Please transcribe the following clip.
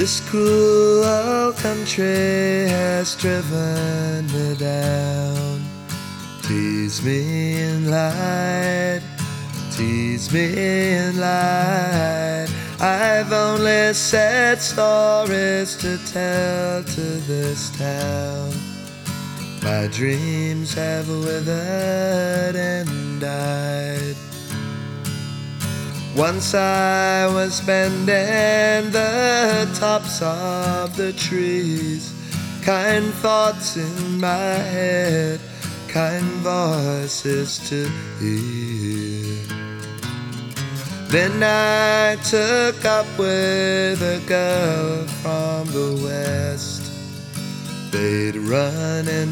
This cruel country has driven me down. Tease me and lied, tease me and lied. I've only sad stories to tell to this town. My dreams have withered and died. Once I was bending the tops of the trees, kind thoughts in my head, kind voices to hear. Then I took up with a girl from the west. They'd run and